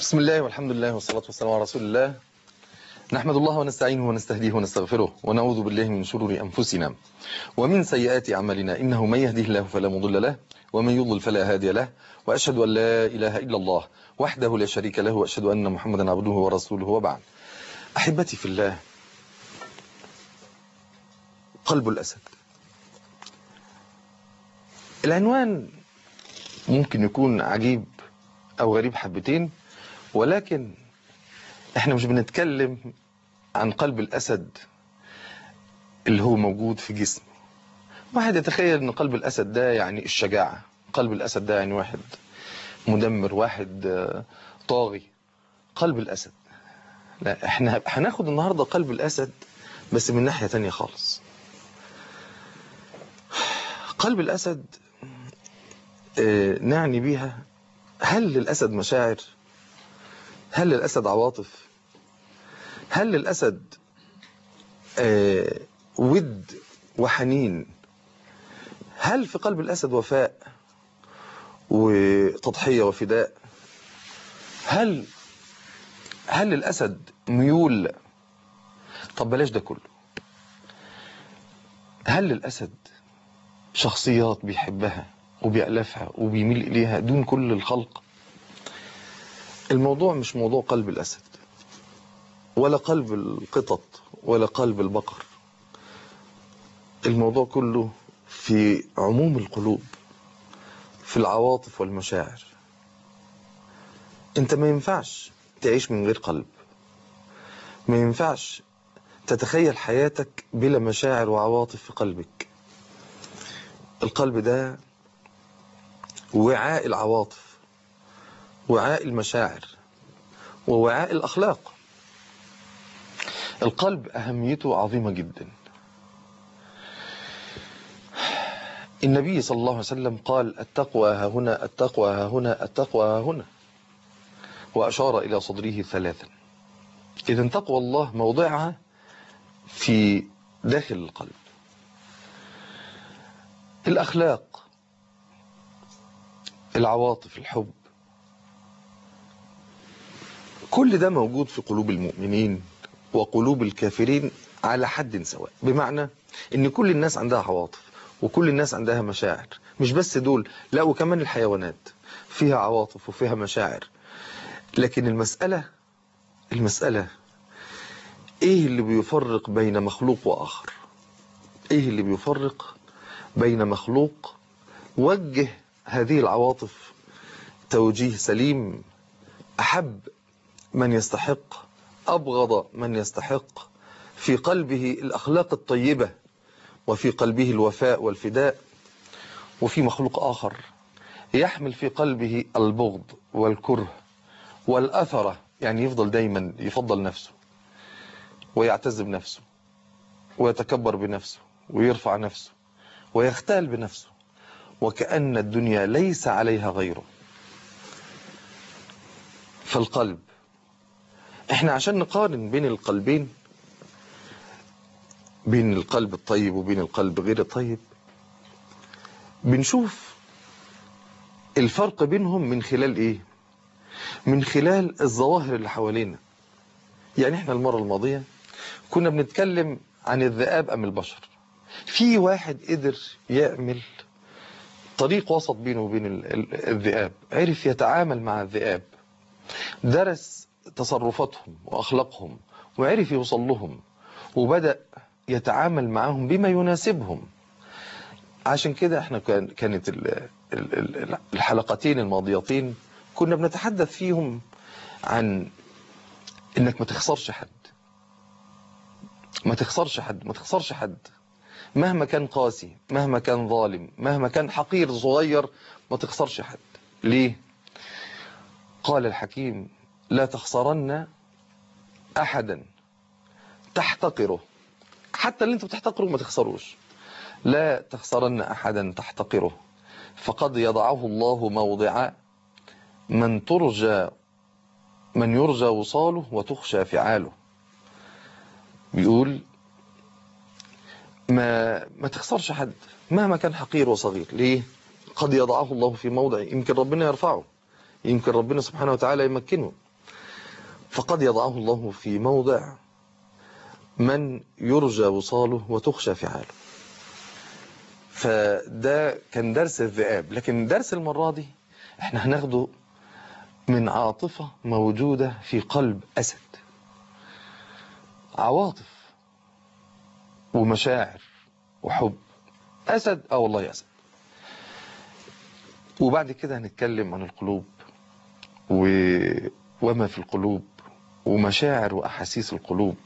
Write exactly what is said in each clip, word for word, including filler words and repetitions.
بسم الله والحمد لله والصلاة والسلام على رسول الله. نحمد الله ونستعينه ونستهديه ونستغفره ونعوذ بالله من شرور أنفسنا ومن سيئات أعمالنا، إنه من يهده الله فلا مضل له ومن يضلل فلا هادي له، وأشهد أن لا إله إلا الله وحده لا شريك له، وأشهد أن محمدا عبده ورسوله، وبعد. أحبتي في الله، قلب الأسد. العنوان ممكن يكون عجيب أو غريب حبتين، ولكن احنا مش بنتكلم عن قلب الأسد اللي هو موجود في جسمه. واحد يتخيل ان قلب الأسد ده يعني الشجاعة، قلب الأسد ده يعني واحد مدمر، واحد طاغي. قلب الأسد لا، احنا هناخد النهاردة قلب الأسد بس من ناحية تانية خالص. قلب الأسد اه نعني بيها، هل للأسد مشاعر؟ هل للأسد عواطف؟ هل للأسد اه ود وحنين؟ هل في قلب الأسد وفاء وتضحية وفداء؟ هل هل للأسد ميول؟ طب بلاش ده كله، هل للأسد شخصيات بيحبها وبيألفها وبيميل إليها دون كل الخلق؟ الموضوع مش موضوع قلب الأسد ولا قلب القطط ولا قلب البقر. الموضوع كله في عموم القلوب، في العواطف والمشاعر. انت ما ينفعش تعيش من غير قلب، ما ينفعش تتخيل حياتك بلا مشاعر وعواطف في قلبك. القلب ده وعاء العواطف، وعاء المشاعر، ووعاء الأخلاق. القلب أهميته عظيمة جدا. النبي صلى الله عليه وسلم قال: التقوى ها هنا، التقوى ها هنا، التقوى ها هنا، وأشار إلى صدره ثلاثا. إذن تقوى الله موضعها في داخل القلب. الأخلاق، العواطف، الحب، كل ده موجود في قلوب المؤمنين وقلوب الكافرين على حد سواء. بمعنى ان كل الناس عندها عواطف وكل الناس عندها مشاعر، مش بس دول، لا، وكمان الحيوانات فيها عواطف وفيها مشاعر. لكن المسألة المسألة ايه اللي بيفرق بين مخلوق وآخر؟ ايه اللي بيفرق بين مخلوق وجه هذه العواطف توجيه سليم، أحب من يستحق، أبغض من يستحق، في قلبه الأخلاق الطيبة وفي قلبه الوفاء والفداء، وفي مخلوق آخر يحمل في قلبه البغض والكره والأثرة، يعني يفضل دايما يفضل نفسه ويعتز بنفسه ويتكبر بنفسه ويرفع نفسه ويختال بنفسه وكأن الدنيا ليس عليها غيره. فالقلب، احنا عشان نقارن بين القلبين، بين القلب الطيب وبين القلب غير الطيب، بنشوف الفرق بينهم من خلال ايه؟ من خلال الظواهر اللي حوالينا. يعني احنا المرة الماضية كنا بنتكلم عن الذئاب ام البشر. في واحد قدر يعمل طريق وسط بينه وبين الذئاب، عرف يتعامل مع الذئاب، درس تصرفاتهم واخلاقهم وعرف يوصل لهم وبدأ يتعامل معهم بما يناسبهم. عشان كده احنا كانت الحلقتين الماضيتين كنا بنتحدث فيهم عن انك ما تخسرش حد، ما تخسرش حد، ما تخسرش حد مهما كان قاسي، مهما كان ظالم، مهما كان حقير صغير، ما تخسرش حد. ليه؟ قال الحكيم: لا تخسرن احدا تحتقره، حتى اللي انت بتحتقره ما تخسروش. لا تخسرن أحدا تحتقره، فقد يضعه الله موضع من ترجى من يرجى وصاله وتخشى فعاله. بيقول ما ما تخسرش حد مهما كان حقير وصغير. ليه؟ قد يضعه الله في موضع يمكن ربنا يرفعه، يمكن ربنا سبحانه وتعالى يمكنه. فقد يضعه الله في موضع من يرجى وصاله وتخشى فعاله. فده كان درس الذئاب. لكن درس المرة دي احنا هناخده من عاطفة موجودة في قلب أسد. عواطف ومشاعر وحب. أسد، اه والله أسد. وبعد كده هنتكلم عن القلوب و... وما في القلوب ومشاعر وأحاسيس القلوب.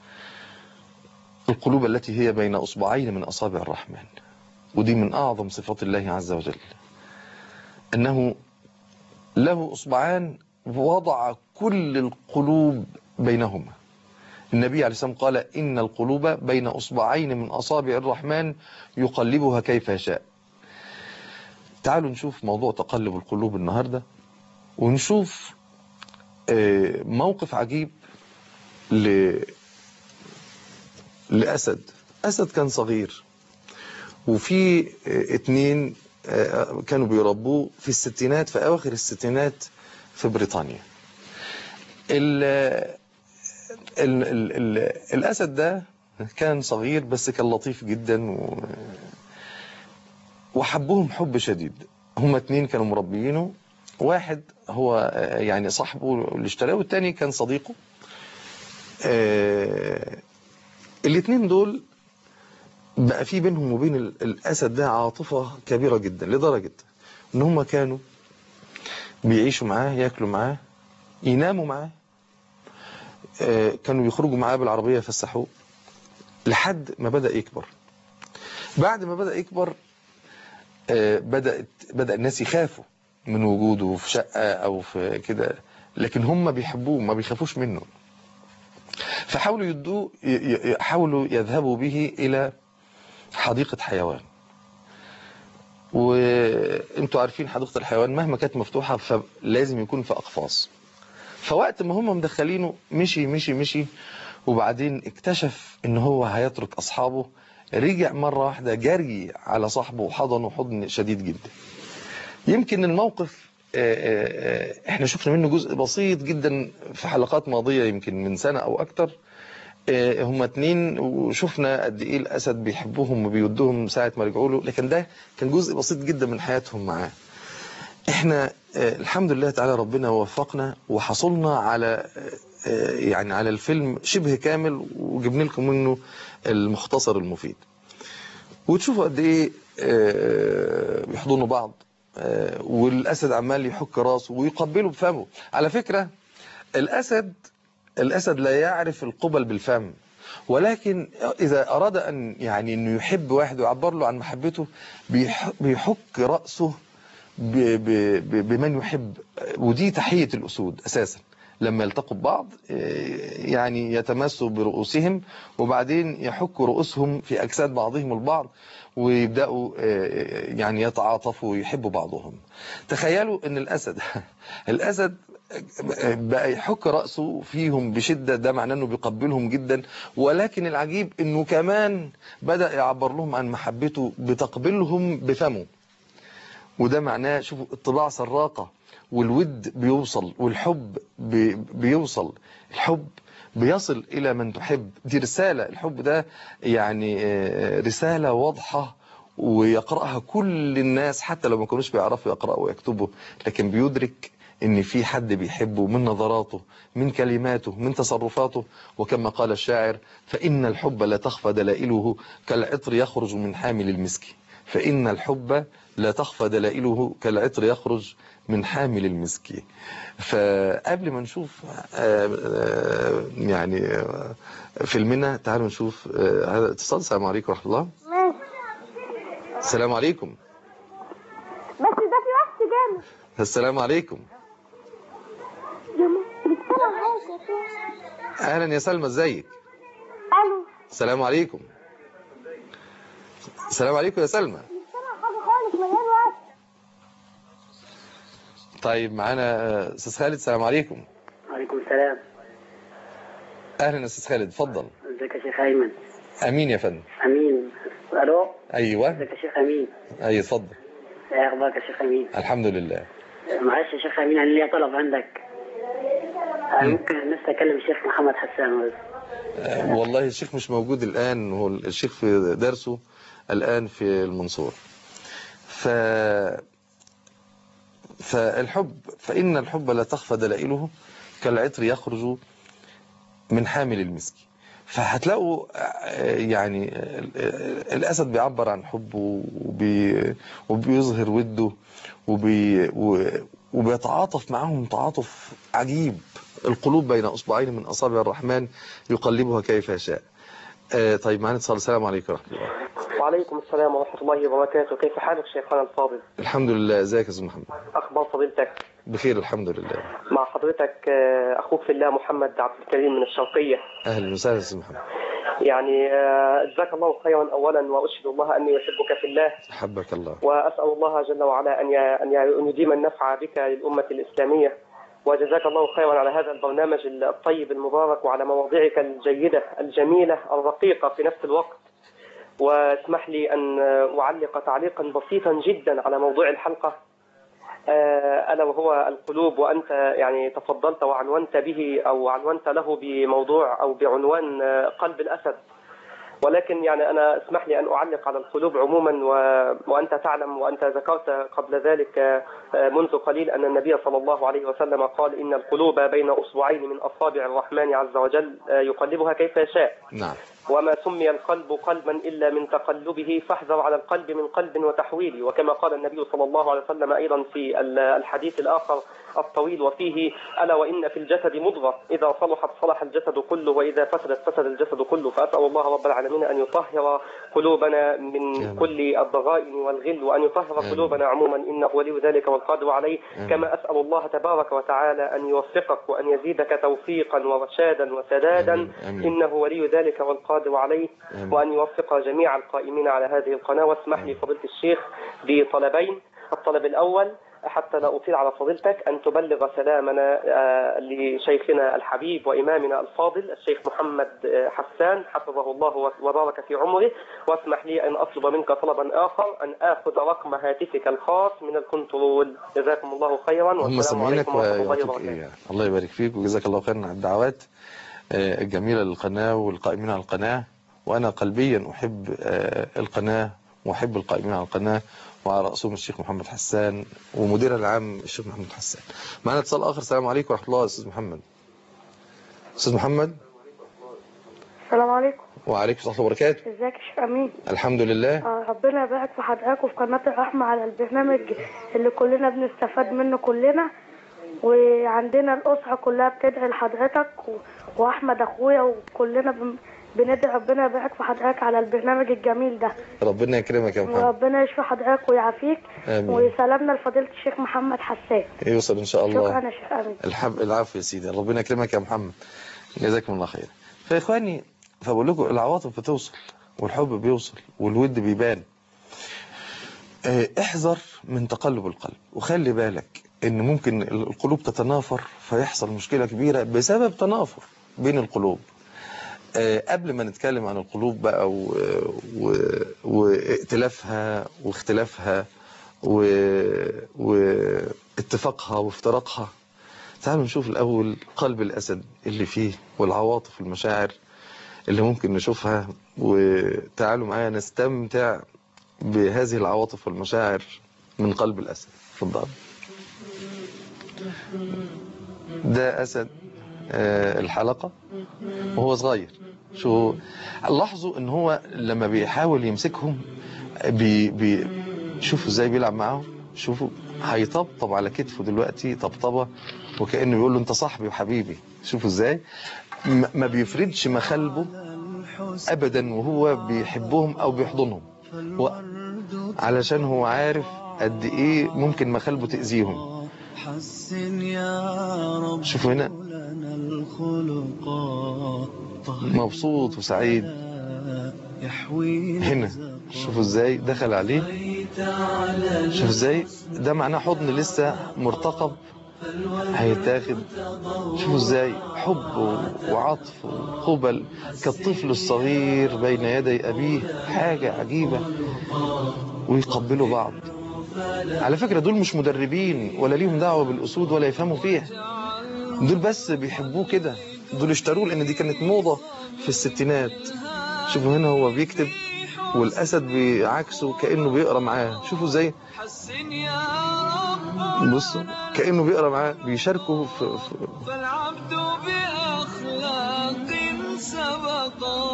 القلوب التي هي بين أصبعين من أصابع الرحمن. ودي من أعظم صفات الله عز وجل، أنه له أصبعان وضع كل القلوب بينهما. النبي عليه الصلاة والسلام قال إن القلوب بين أصبعين من أصابع الرحمن يقلبها كيف يشاء. تعالوا نشوف موضوع تقلب القلوب النهاردة، ونشوف موقف عجيب ل... لأسد. أسد كان صغير، وفي اتنين كانوا بيربوه في الستينات، في أواخر الستينات في بريطانيا. ال ال ال ال الأسد ده كان صغير بس كان لطيف جدا و... وحبهم حب شديد. هما اتنين كانوا مربيينه، واحد هو يعني صاحبه اللي اشتراه، والتاني كان صديقه. اه... الاتنين دول بقى في بينهم وبين الأسد ده عاطفة كبيرة جدا، لدرجة ان هما كانوا بيعيشوا معاه، ياكلوا معاه، يناموا معاه، اه... كانوا يخرجوا معاه بالعربية يفسحوه، لحد ما بدأ يكبر. بعد ما بدأ يكبر اه... بدأت بدأ الناس يخافوا من وجوده في شقة او في كده، لكن هم بيحبوه، ما بيخافوش منه. فحاولوا يدوه، حاولوا يذهبوا به الى حديقة حيوان. وانتوا عارفين حديقة الحيوان مهما كانت مفتوحة فلازم يكون في اقفاص. فوقت ما هم مدخلينه مشي مشي مشي، وبعدين اكتشف ان هو هيترك اصحابه، رجع مرة واحدة جري على صاحبه وحضنه حضن شديد جدا. يمكن الموقف احنا شفنا منه جزء بسيط جدا في حلقات ماضية، يمكن من سنة او اكتر. هما اتنين وشفنا قد ايه الاسد بيحبوهم وبيودوهم ساعة ما رجعوا له، لكن ده كان جزء بسيط جدا من حياتهم معاه. احنا الحمد لله تعالى ربنا وفقنا وحصلنا على يعني على الفيلم شبه كامل، وجبنا لكم منه المختصر المفيد. وتشوفوا قد ايه بيحضنوا بعض، والاسد عمال يحك راسه ويقبله بفمه. على فكرة الاسد الاسد لا يعرف القبل بالفم، ولكن اذا اراد ان يعني انه يحب واحد ويعبر له عن محبته بيحك راسه بمن يحب. ودي تحية الاسود اساسا، لما يلتقوا ببعض يعني يتماسوا برؤوسهم، وبعدين يحكوا رؤوسهم في اجساد بعضهم البعض، ويبداوا يعني يتعاطفوا ويحبوا بعضهم. تخيلوا ان الاسد الاسد بقى يحك رأسه فيهم بشدة، ده معناه انه بيقبلهم جدا. ولكن العجيب انه كمان بدأ يعبر لهم عن محبته بتقبلهم بفمه، وده معناه شوفوا اطلاع سراقة، والود بيوصل، والحب بيوصل، الحب بيصل إلى من تحب. دي رسالة، الحب ده يعني رسالة واضحة ويقرأها كل الناس، حتى لو ما كانوش بيعرفوا يقرأوا ويكتبوا، لكن بيدرك ان في حد بيحبه من نظراته، من كلماته، من تصرفاته. وكما قال الشاعر: فإن الحب لا تخفى دلائله كالعطر يخرج من حامل المسك. فإن الحب لا تخفى دلائله كالعطر يخرج من حامل المسك. فقبل ما نشوف يعني فيلمنا، تعالوا نشوف هذا اتصال. السلام عليكم ورحمة الله. السلام عليكم. بس ده في وقت جامد. السلام عليكم. اهلا يا سلمى، ازيك؟ الو. السلام عليكم. السلام عليكم يا سلمى. مش سامع حاجه خالص، مليان وقت. طيب معانا استاذ خالد. السلام عليكم. وعليكم السلام. اهلا يا استاذ خالد، اتفضل. ازيك يا شيخ ايمن؟ امين يا فندم. امين. الو. ايوه. ازيك يا شيخ امين؟ ايوه اتفضل. ايه اخبارك يا شيخ امين؟ الحمد لله. معلش يا شيخ امين، انا ليا طلب عندك. أنا ممكن الناس أكلم الشيخ محمد حسان بس. آه، والله الشيخ مش موجود الآن، هو الشيخ في درسه الآن في المنصورة. ف فالحب فإن الحب لا تخفى دلائله كالعطر يخرج من حامل المسك. فهتلاقوا آه، يعني آه، الأسد بيعبر عن حبه وبي وبيظهر وده وبي و- وبيتعاطف معهم تعاطف عجيب. القلوب بين أصبعين من أصابع الرحمن يقلبها كيف يشاء. آه، طيب معنا اتصال. السلام عليكم ورحمة الله. وعليكم السلام ورحمة الله وبركاته. كيف حالك شيخنا الفاضل؟ الحمد لله. ازيك يا استاذ محمد؟ أخبار فضيلتك؟ بخير الحمد لله. مع حضرتك آه، أخوك في الله محمد عبد الكريم من الشرقية. اهلا وسهلا يا استاذ محمد. يعني آه، جزاك الله خيرا أولا، وأشهد الله أني أحبك في الله، حبك الله. وأسأل الله جل وعلا أن ي- أن ي- أن يديم النفع بك للأمة الإسلامية. وجزاك الله خيرا على هذا البرنامج الطيب المبارك، وعلى مواضيعك الجيدة الجميلة الرقيقة في نفس الوقت. واسمح لي أن أعلق تعليقا بسيطا جدا على موضوع الحلقة، آه، ألا وهو القلوب. وأنت يعني تفضلت وعنونت به أو عنونت له بموضوع أو بعنوان آه، قلب الأسد. ولكن يعني أنا اسمح لي أن أعلق على القلوب عموما، و... وأنت تعلم وأنت ذكرت قبل ذلك آه، منذ قليل أن النبي صلى الله عليه وسلم قال إن القلوب بين أصبعين من أصابع الرحمن عز وجل آه، يقلبها كيف يشاء. نعم. وما سمي القلب قلبا إلا من تقلبه، فاحذر على القلب من قلب وتحويل. وكما قال النبي صلى الله عليه وسلم أيضا في الحديث الآخر الطويل وفيه: ألا وإن في الجسد مضغة إذا صلحت صلح الجسد كله، وإذا فسدت فسد الجسد كله. فأسأل الله رب العالمين أن يطهر قلوبنا من آمين. كل الضغائن والغل، وأن يطهر آمين. قلوبنا عموما، إنه ولي ذلك والقادر عليه. آمين. كما أسأل الله تبارك وتعالى أن يوفقك وأن يزيدك توفيقا ورشادا وسدادا، آمين. آمين. إنه ولي ذلك والقادر عليه. آمين. وأن يوفق جميع القائمين على هذه القناة. واسمح لي فضيلة الشيخ بطلبين. الطلب الأول، حتى لا أطيل على فضيلتك، أن تبلغ سلامنا آه، لشيخنا الحبيب وإمامنا الفاضل الشيخ محمد آه، حسان حفظه الله وبارك في عمره. واسمح لي أن أطلب منك طلبا آخر، أن آخذ رقم هاتفك الخاص من الكنترول. جزاكم الله خيرا، هم والسلام سامعينك عليكم ورحمة الله ويعطوك وبركاته. ايه. الله يبارك فيك وجزاك الله خيرا على الدعوات آه، الجميلة للقناة والقائمين على القناة. وأنا قلبيا أحب آه، القناة وأحب القائمين على القناة، وعلى رأسهم الشيخ محمد حسان ومدير العام الشيخ محمد حسان. معنا اتصال آخر. السلام عليكم ورحمة الله. أستاذ محمد. أستاذ محمد. السلام عليكم. وعليكم السلام وبركاته. ازيك يا شيخ امين؟ الحمد لله. آه، ربنا يبارك في حضرتك وفي قناة الرحمة على البرنامج اللي كلنا بنستفاد منه كلنا. وعندنا الأسرة كلها بتدعي لحضرتك و... وأحمد أخويا وكلنا بن... بندعي ربنا يبارك في حضرتك على البرنامج الجميل ده. ربنا يكرمك يا محمد. وربنا يشفي حضرتك ويعافيك. آمين. وسلامنا لفضيلة الشيخ محمد حسان. يوصل إن شاء الله. شكرا يا شيخ امين. الحب العفو يا سيدي. ربنا يكرمك يا محمد. جزاكم الله خير. فإخواني، فبقول لكم العواطف بتوصل والحب بيوصل والود بيبان. اه، احذر من تقلب القلب، وخلي بالك ان ممكن القلوب تتنافر فيحصل مشكلة كبيرة بسبب تنافر بين القلوب. اه، قبل ما نتكلم عن القلوب بقى و... و... وائتلافها واختلافها و... واتفاقها وافتراقها، تعالوا نشوف الأول قلب الأسد اللي فيه والعواطف المشاعر اللي ممكن نشوفها. وتعالوا معايا نستمتع بهذه العواطف والمشاعر من قلب الأسد. اتفضل. ده أسد آه الحلقة وهو صغير. شو لاحظوا ان هو لما بيحاول يمسكهم بي بي شوفوا ازاي بيلعب معاهم. شوفوا هيطبطب على كتفه دلوقتي طبطبة وكأنه يقول له انت صاحبي وحبيبي. شوفوا ازاي ما بيفردش مخالبه ابدا وهو بيحبهم او بيحضنهم، علشان هو عارف قد ايه ممكن مخالبه تأذيهم. شوفوا هنا مبسوط وسعيد. هنا شوفوا ازاي دخل عليه. شوفوا ازاي ده معناه حضن لسه مرتقب هيتاخد. شوفوا ازاي حب وعطف وقبل كالطفل الصغير بين يدي أبيه، حاجة عجيبة. ويقبلوا بعض. على فكرة دول مش مدربين ولا ليهم دعوة بالأسود ولا يفهموا فيها. دول بس بيحبوه كده، دول اشتروه لان دي كانت موضة في الستينات. شوفوا هنا هو بيكتب والاسد بعكسه كأنه بيقرأ معاه. شوفوا ازاي، بصوا كأنه بيقرأ معاه، بيشاركوا في, في فالعبد بأخلاق سبقا.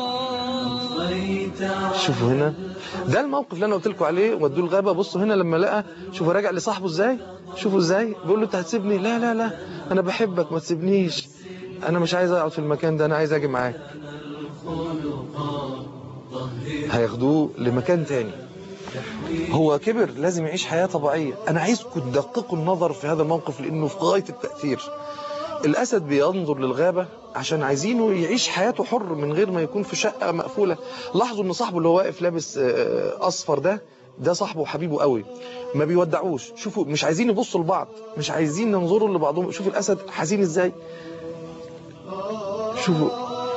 شوفوا هنا ده الموقف اللي انا قلت لكم عليه، ودوه الغابه. بصوا هنا لما لقى، شوفوا راجع لصاحبه ازاي، شوفوا ازاي بيقول له انت هتسيبني؟ لا لا لا انا بحبك ما تسيبنيش، انا مش عايز اقعد في المكان ده، انا عايز اجي معاك. هياخدوه لمكان تاني. هو كبر لازم يعيش حياه طبيعيه. انا عايزكم تدققوا النظر في هذا الموقف لانه في غايه التاثير. الأسد بينظر للغابة عشان عايزينه يعيش حياته حر من غير ما يكون في شقة مقفولة. لاحظوا ان صاحبه اللي هو واقف لابس أصفر ده ده صاحبه وحبيبه قوي، ما بيودعوش. شوفوا مش عايزين يبصوا لبعض، مش عايزين ينظروا لبعضهم. شوفوا الأسد حزين ازاي، شوفوا.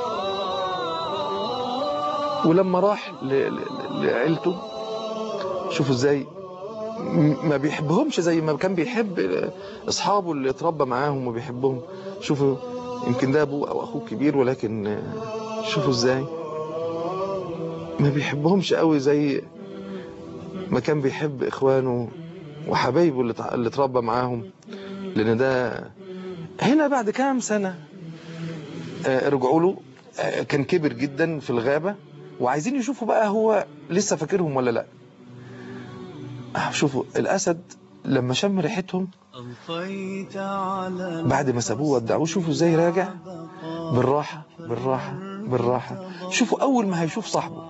ولما راح لعيلته شوفوا ازاي ما بيحبهمش زي ما كان بيحب اصحابه اللي اتربى معاهم وبيحبهم. شوفوا يمكن ده ابوه او اخوه كبير، ولكن شوفوا ازاي ما بيحبهمش قوي زي ما كان بيحب اخوانه وحبايبه اللي اتربى معاهم. لان ده هنا بعد كام سنة رجعوا له، كان كبر جدا في الغابة وعايزين يشوفوا بقى هو لسه فاكرهم ولا لا. شوفوا الأسد لما شم ريحتهم بعد ما سابوه ودعوه، شوفوا ازاي راجع بالراحة بالراحة بالراحة. شوفوا أول ما هيشوف صاحبه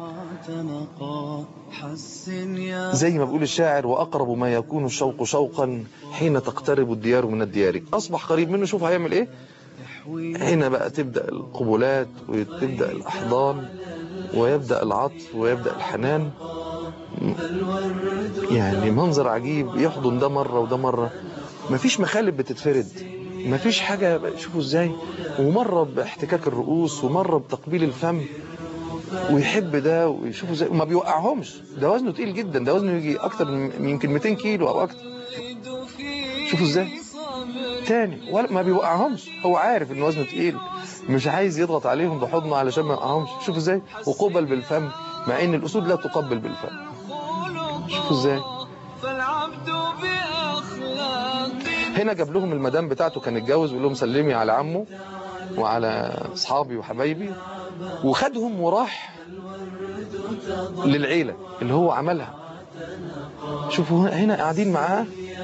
زي ما بيقول الشاعر، وأقرب ما يكون الشوق شوقا حين تقترب الديار من الديار. أصبح قريب منه. شوف هيعمل إيه هنا بقى، تبدأ القبلات وتبدأ الأحضان ويبدأ العطف ويبدأ الحنان. يعني منظر عجيب، يحضن ده مرة وده مرة، مفيش مخالب بتتفرد، مفيش حاجة. شوفوا ازاي، ومرة باحتكاك الرؤوس ومرة بتقبيل الفم، ويحب ده ويشوفوا ازاي وما بيوقعهمش. ده وزنه تقيل جدا، ده وزنه يجي اكتر من يمكن مئتين كيلو او اكتر. شوفوا ازاي تاني، ولا ما بيوقعهمش. هو عارف ان وزنه تقيل، مش عايز يضغط عليهم بحضنه علشان ما يوقعهمش. شوفوا ازاي، وقبل بالفم، مع ان الاسود لا تقبل بالفم. شوفوا ازاي. هنا جاب لهم المدام بتاعته، كان اتجوز، ويقول لهم سلمي على عمه وعلى اصحابي وحبايبي، وخدهم وراح للعيلة اللي هو عملها. شوفوا هنا قاعدين معاه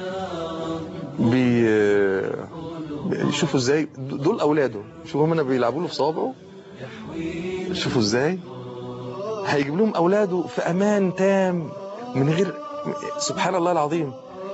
بي... شوفوا ازاي دول اولاده. شوفوا هنا بيلعبوا له في صوابعه. شوفوا ازاي هيجيب لهم اولاده في امان تام من غير، سبحان الله العظيم.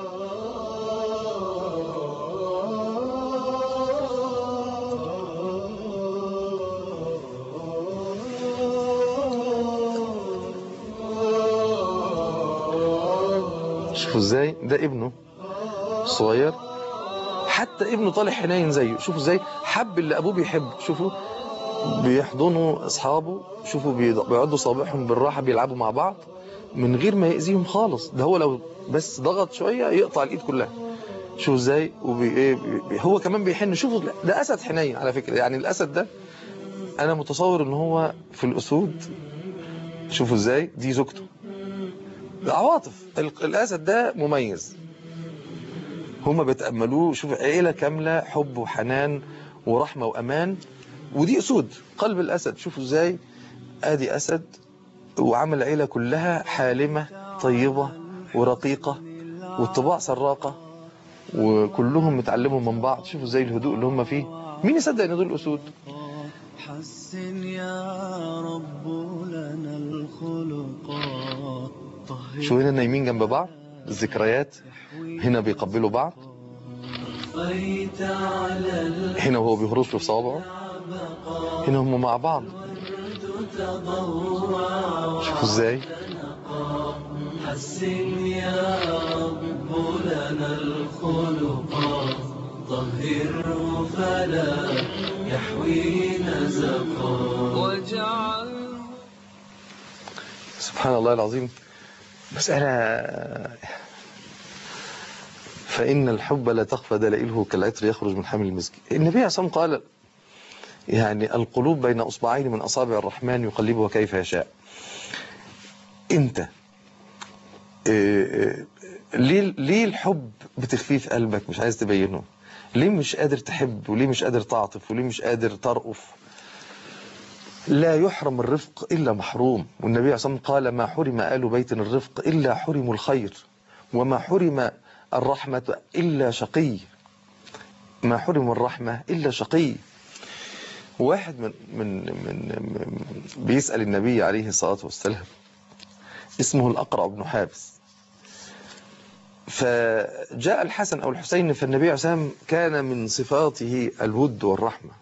شوفوا ازاي ده ابنه الصغير، حتى ابنه طالع حنين زيه. شوفوا ازاي حب اللي ابوه بيحب. شوفوا بيحضنوا اصحابه، شوفوا بيقعدوا صابعهم بالراحه، بيلعبوا مع بعض من غير ما يأذيهم خالص. ده هو لو بس ضغط شويه يقطع الايد كلها. شوفوا ازاي، وبي هو كمان بيحن. شوفوا ده اسد حنين على فكره. يعني الاسد ده انا متصور ان هو في الاسود. شوفوا ازاي دي زوجته، عواطف. الاسد ده مميز، هما بيتأملوه. شوف عيلة كاملة، حب وحنان ورحمة وأمان. ودي أسود، قلب الأسد. شوفوا ازاي، ادي أسد وعمل عيلة كلها حالمة طيبة ورقيقة والطباع سراقة، وكلهم متعلموا من بعض. شوفوا ازاي الهدوء اللي هم فيه. مين يصدق ان دول أسود؟ حسن يا رب لنا الخلقات. شو هنا نايمين جنب بعض، الذكريات. هنا بيقبلوا بعض، هنا وهو بيهرش له في صوابعه، هنا هم مع بعض. شوفوا ازاي. حسن يا رب لنا الخلقات طهره فلا يحوي نزقا وجعل. سبحان الله العظيم. مسألة فإن الحب لا تخفى دلائله كالعطر يخرج من حمل المسك. النبي عليه الصلاة والسلام قال يعني القلوب بين أصبعين من أصابع الرحمن يقلبها كيف يشاء. أنت ليه ليه الحب بتخفيه في قلبك مش عايز تبينه؟ ليه مش قادر تحب وليه مش قادر تعطف وليه مش قادر ترأف؟ لا يحرم الرفق إلا محروم، والنبي عليه الصلاة والسلام قال ما حرم آل بيت الرفق إلا حرموا الخير، وما حرم الرحمة إلا شقي، ما حرم الرحمة إلا شقي. واحد من من من, من بيسأل النبي عليه الصلاة والسلام اسمه الأقرع بن حابس، فجاء الحسن أو الحسين، فالنبي عليه الصلاة والسلام كان من صفاته الود والرحمة،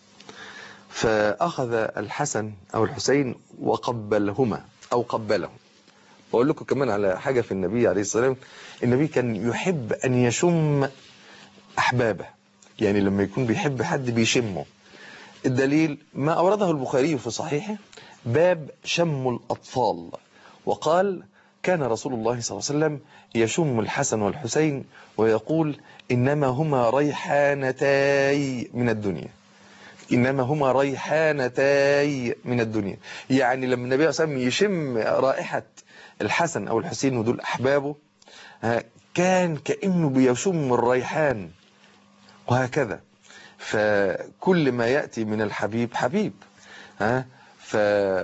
فأخذ الحسن أو الحسين وقبلهما أو قبلهم. وأقول لكم كمان على حاجة في النبي عليه الصلاة والسلام، النبي كان يحب أن يشم أحبابه، يعني لما يكون بيحب حد بيشمه. الدليل ما أورده البخاري في صحيحه باب شم الأطفال، وقال كان رسول الله صلى الله عليه وسلم يشم الحسن والحسين ويقول إنما هما ريحانتاي من الدنيا، إنما هما ريحانتاي من الدنيا. يعني لما النبي صلى الله عليه وسلم يشم رائحة الحسن أو الحسين ودول أحبابه كان كأنه بيشم الريحان، وهكذا. فكل ما يأتي من الحبيب حبيب. ها ف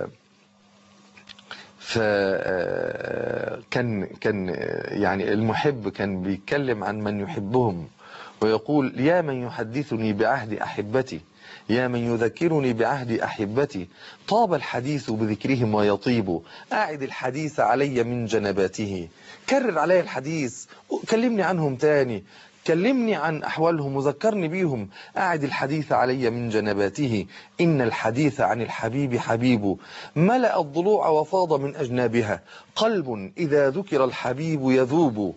ف كان كان يعني المحب كان بيتكلم عن من يحبهم ويقول يا من يحدثني بعهد أحبتي، يا من يذكرني بعهد أحبتي، طاب الحديث بذكرهم ويطيب، أعد الحديث علي من جنباته. كرر علي الحديث، كلمني عنهم تاني، كلمني عن أحوالهم وذكرني بيهم. أعد الحديث علي من جنباته، إن الحديث عن الحبيب حبيب، ملأ الضلوع وفاض من أجنابها، قلب إذا ذكر الحبيب يذوب،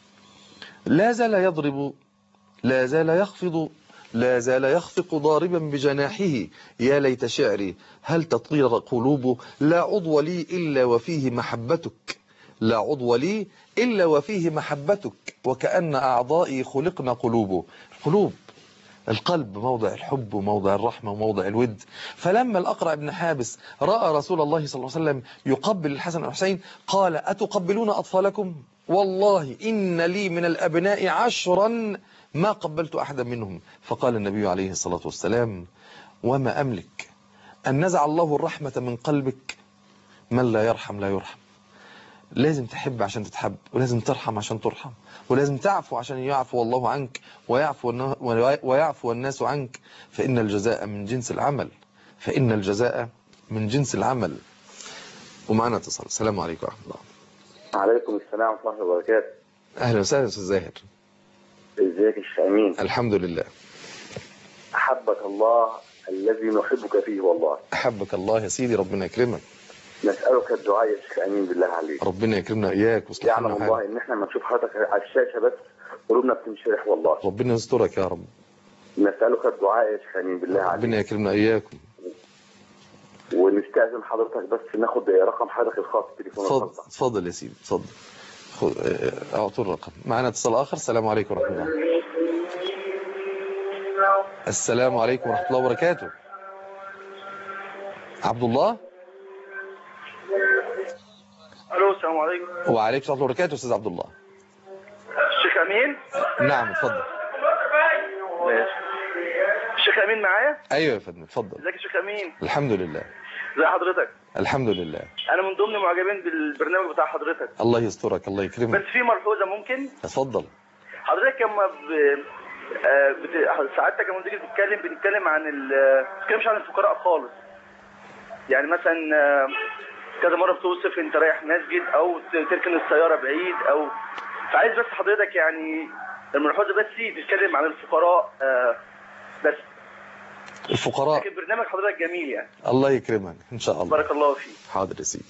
لا زال يضرب لا زال يخفض لا زال يخفق ضاربا بجناحه، يا ليت شعري هل تطير قلوب، لا عضو لي إلا وفيه محبتك، لا عضو لي إلا وفيه محبتك، وكأن أعضائي خلقنا قلوب. القلوب، القلب موضع الحب وموضع الرحمة وموضع الود. فلما الأقرع بن حابس رأى رسول الله صلى الله عليه وسلم يقبل الحسن والحسين قال أتقبلون أطفالكم؟ والله إن لي من الأبناء عشرا ما قبلت أحدا منهم. فقال النبي عليه الصلاة والسلام وما أملك أن نزع الله الرحمة من قلبك، من لا يرحم لا يرحم. لازم تحب عشان تتحب، ولازم ترحم عشان ترحم، ولازم تعفو عشان يعفو الله عنك ويعفو ويعفو الناس عنك، فإن الجزاء من جنس العمل، فإن الجزاء من جنس العمل. ومعنا اتصال. السلام عليكم ورحمة الله. وعليكم السلام ورحمة الله وبركاته. أهلا وسهلا أستاذ زاهر. ازيك يا شيخ أمين؟ الحمد لله. أحبك الله الذي نحبك فيه والله. أحبك الله يا سيدي، ربنا يكرمك. نسألك الدعاء يا شيخ أمين بالله عليك. ربنا يكرمنا إياك ويصلح لنا حالنا. يعلم الله إن إحنا لما نشوف حضرتك على الشاشة بس قلوبنا بتنشرح والله. ربنا يسترك يا رب. نسألك الدعاء يا شيخ أمين بالله عليك. ربنا يكرمنا إياكم. ونستأذن حضرتك بس ناخد رقم حضرتك الخاص تليفون. اتفضل اتفضل يا سيدي اتفضل. اعطوا الرقم. معنا اتصال آخر. السلام عليكم ورحمة الله. السلام عليكم ورحمة الله وبركاته. عبد الله. الو السلام عليكم. وعليكم السلام وبركاته. استاذ عبد الله. الشيخ امين. نعم اتفضل. ماشي. الشيخ امين معايا؟ ايوه يا فندم اتفضل. ازيك يا شيخ امين؟ الحمد لله. ازي حضرتك؟ الحمد لله. انا من ضمن معجبين بالبرنامج بتاع حضرتك. الله يسترك الله يكرمك. بس في ملحوظه ممكن؟ اتفضل. حضرتك لما ب... آه بت... ساعتك لما تيجي تتكلم بنتكلم عن ال... ما بتتكلمش عن الفقراء خالص. يعني مثلا كذا مره بتوصف انت رايح مسجد او تركن السياره بعيد او فعايز بس حضرتك يعني الملحوظه بس تتكلم عن الفقراء آه بس. الفقراء. لكن برنامج حضرتك جميل يعني. الله يكرمك ان شاء الله. بارك الله فيك. حاضر يا سيدي.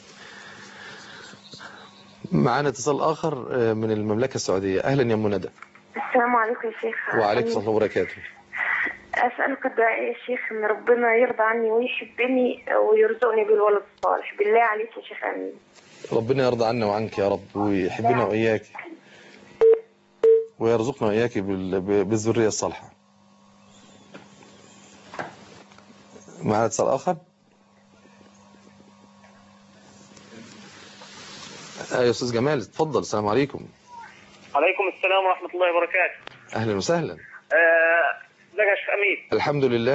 معانا اتصال اخر من المملكه السعوديه. اهلا يا ام ندى. السلام عليكم يا شيخ. وعليكم السلام وبركاته. أسألك الدعاء يا شيخ إن ربنا يرضى عني ويحبني ويرزقني بالولد الصالح بالله عليك يا شيخ أمين. ربنا يرضى عنا وعنك يا رب ويحبنا وإياك ويرزقنا وإياك بالذرية الصالحة. معنا اتصال آخر. أيوة يا أستاذ جمال اتفضل. السلام عليكم. عليكم السلام ورحمة الله وبركاته. أهلا وسهلا. ازيك يا شيخ أمين؟ الحمد لله.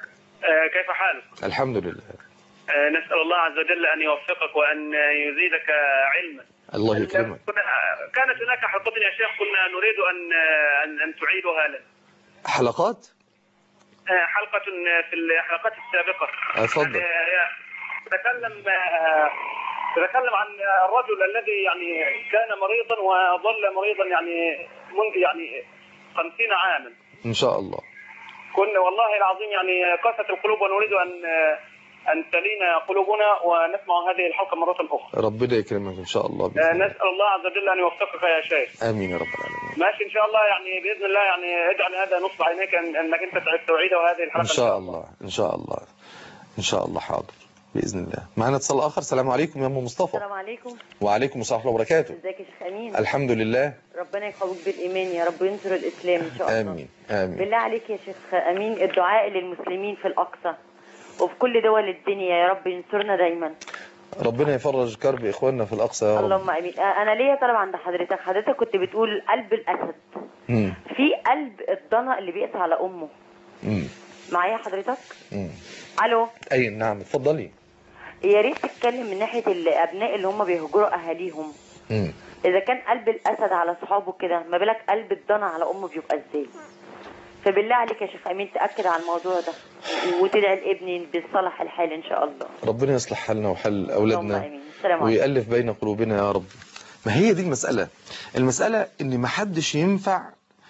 آه كيف حالك؟ الحمد لله. آه نسأل الله عز وجل أن يوفقك وأن يزيدك علما. الله يكرمك. كانت هناك حلقة يا شيخ كنا نريد أن أن, أن تعيدها لنا. حلقات؟ آه حلقة في الحلقات السابقة. اتفضل. آه تتكلم آه تتكلم عن الرجل الذي يعني كان مريضا وظل مريضا يعني منذ يعني خمسين عاما. إن شاء الله. كنا والله العظيم يعني قاست القلوب ونريد أن أن تلين قلوبنا ونسمع هذه الحلقة مرة أخرى. ربنا يكرمك إن شاء الله. بإذن الله. نسأل الله عز وجل أن يوفقك يا شيخ. آمين يا رب العالمين. ماشي إن شاء الله يعني بإذن الله يعني اجعل هذا نصب عينيك أنك أنت تعيد هذه الحلقة. إن شاء الله إن شاء الله إن شاء الله حاضر بإذن الله. معنا اتصال آخر. السلام عليكم يا أم مصطفى. السلام عليكم. وعليكم السلام ورحمة الله وبركاته. ازيك يا شيخ أمين؟ الحمد لله. ربنا يقويك بالإيمان يا رب وينصر الإسلام إن شاء الله. آمين آمين. بالله عليك يا شيخ أمين الدعاء للمسلمين في الأقصى وفي كل دول الدنيا يا رب ينصرنا دايما. ربنا يفرج كرب إخواننا في الأقصى يا رب. اللهم آمين. أنا ليا طلب عند حضرتك. حضرتك كنت بتقول قلب الأسد. مم. في قلب الضنا اللي بيقسى على أمه. مم. معايا حضرتك؟ مم. ألو. أي نعم اتفضلي. يا ريت تتكلم من ناحية الأبناء اللي هم بيهجروا أهاليهم. مم. إذا كان قلب الأسد على صحابه كده ما بالك قلب الضنا على أمه بيبقى إزاي؟ فبالله عليك يا شيخ أمين تأكد على الموضوع ده وتدعي لابني بالصلاح الحال إن شاء الله. ربنا يصلح حالنا وحال أولادنا ويألف ويألف بين قلوبنا يا رب. ما هي دي المسألة. المسألة إن ما حدش ينفع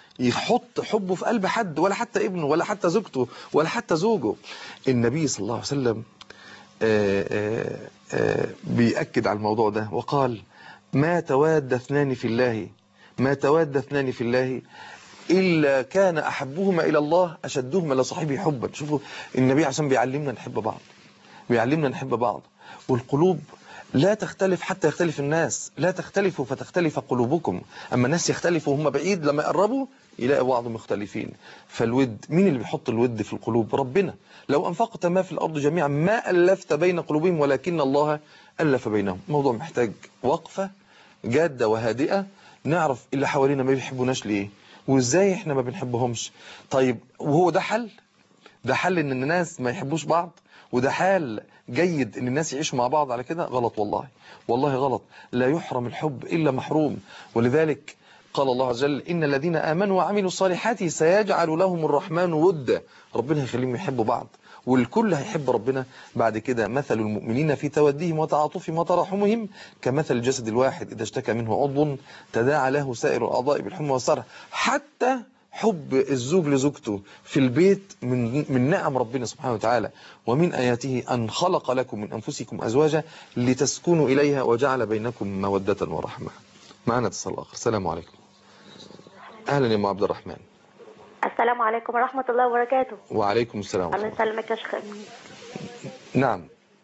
يحط حبه في قلب حد ولا حتى ابنه ولا حتى زوجته ولا حتى زوجه. النبي صلى الله عليه وسلم آآ آآ بيأكد على الموضوع ده وقال ما تواد اثنان في الله ما تواد اثنان في الله إلا كان أحبهما إلى الله أشدهما لصاحبه حبا. شوفوا النبي عشان بيعلمنا نحب بعض بيعلمنا نحب بعض. والقلوب لا تختلف حتى يختلف الناس. لا تختلفوا فتختلف قلوبكم. أما الناس يختلفوا وهم بعيد لما يقربوا يلاقي بعض مختلفين. فالود مين اللي بيحط الود في القلوب؟ ربنا. لو أنفقت ما في الأرض جميعا ما ألفت بين قلوبهم ولكن الله ألف بينهم. موضوع محتاج وقفة جادة وهادئة نعرف اللي حوالينا ما بيحبوناش ليه وإزاي إحنا ما بنحبهمش. طيب وهو ده حل؟ ده حل إن الناس ما يحبوش بعض؟ وده حال جيد إن الناس يعيشوا مع بعض على كده؟ غلط والله والله غلط. لا يحرم الحب إلا محروم. ولذلك قال الله عز وجل إن الذين آمنوا وعملوا الصالحات سيجعل لهم الرحمن ودا. ربنا هيخليهم يحبوا بعض والكل هيحب ربنا بعد كده. مثل المؤمنين في توديهم وتعاطفهم وتراحمهم كمثل الجسد الواحد إذا اشتكى منه عضو تداعى له سائر الأعضاء بالحمى والسهر. حتى حب الزوج لزوجته في البيت من من نعم ربنا سبحانه وتعالى. ومن آياته أن خلق لكم من أنفسكم أزواجا لتسكنوا إليها وجعل بينكم مودة ورحمة. معنا اتصال آخر. السلام عليكم. أهلا يا أم عبد الرحمن. السلام عليكم ورحمة الله وبركاته. وعليكم السلام. الله يسلمك يا شيخ أمين. نعم.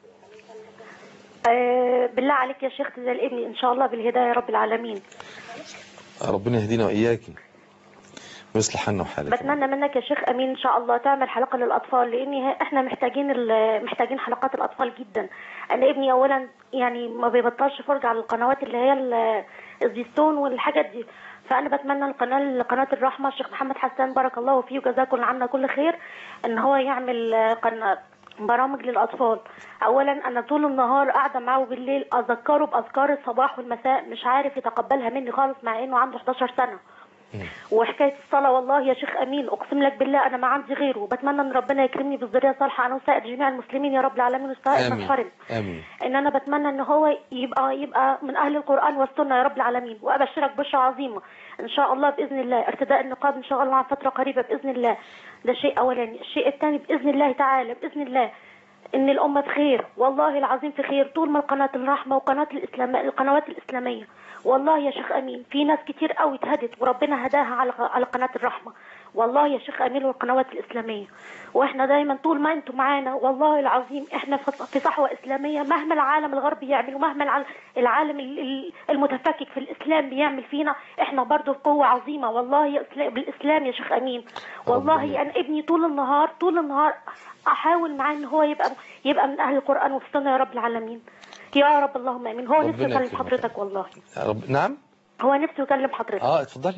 أه بالله عليك يا شيخ تزال ابني إن شاء الله بالهداية يا رب العالمين. ربنا يهدينا وإياكي ويصلح حالنا وحالك. بتمنى منك يا شيخ أمين إن شاء الله تعمل حلقة للأطفال لأن إحنا محتاجين محتاجين حلقات الأطفال جدا. أنا ابني أولا يعني ما بيبطلش فرجة على القنوات اللي هي الزيستون والحاجات دي. فأنا بتمنى القناة قناة الرحمة الشيخ محمد حسان بارك الله فيه وجزاكم عنا كل خير إن هو يعمل قناة برامج للأطفال. أولا أنا طول النهار قاعدة معه بالليل أذكره بأذكار الصباح والمساء مش عارف يتقبلها مني خالص مع إنه عنده احداشر سنة. وحكاية الصلاة والله يا شيخ أمين أقسم لك بالله أنا ما عندي غيره. بتمنى أن ربنا يكرمني بالذرية الصالحة أنا وسائر جميع المسلمين يا رب العالمين وسائر المحارم. آمين. إن أنا بتمنى أن هو يبقى يبقى من أهل القرآن والسنة يا رب العالمين. وأبشرك بشرى عظيمة إن شاء الله بإذن الله ارتداء النقاب إن شاء الله عن فترة قريبة بإذن الله. ده شيء أولاني. الشيء الثاني بإذن الله تعالى بإذن الله إن الأمة بخير والله العظيم في خير طول ما القناة الرحمة وقناة الإسلام القنوات الإسلامية. والله يا شيخ أمين في ناس كتير قوي اتهدت وربنا هداها على على قناة الرحمة والله يا شيخ امين والقنوات الاسلاميه، واحنا دايما طول ما انتم معانا والله العظيم احنا في صحوه اسلاميه، مهما العالم الغربي يعمل ومهما العالم المتفكك في الاسلام بيعمل فينا، احنا برضو في قوه عظيمه والله بالاسلام يا شيخ امين. والله انا ابني طول النهار طول النهار احاول معاه ان هو يبقى يبقى من اهل القران والسنه يا رب العالمين يا رب اللهم امين. هو نفسه يكلم حضرتك والله يا رب. نعم هو نفسه يكلم حضرتك. اه اتفضلي.